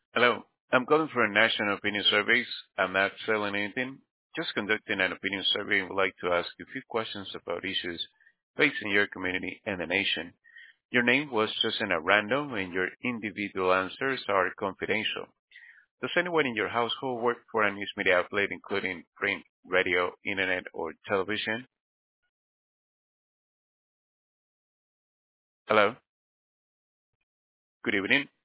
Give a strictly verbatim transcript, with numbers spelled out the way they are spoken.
Hello. I'm calling for a national opinion surveys. I'm not selling anything, just conducting an opinion survey and would like to ask you a few questions about issues facing your community and the nation. Your name was chosen at random and your individual answers are confidential. Does anyone in your household work for a news media outlet, including print, radio, internet, or television? Hello. Good evening.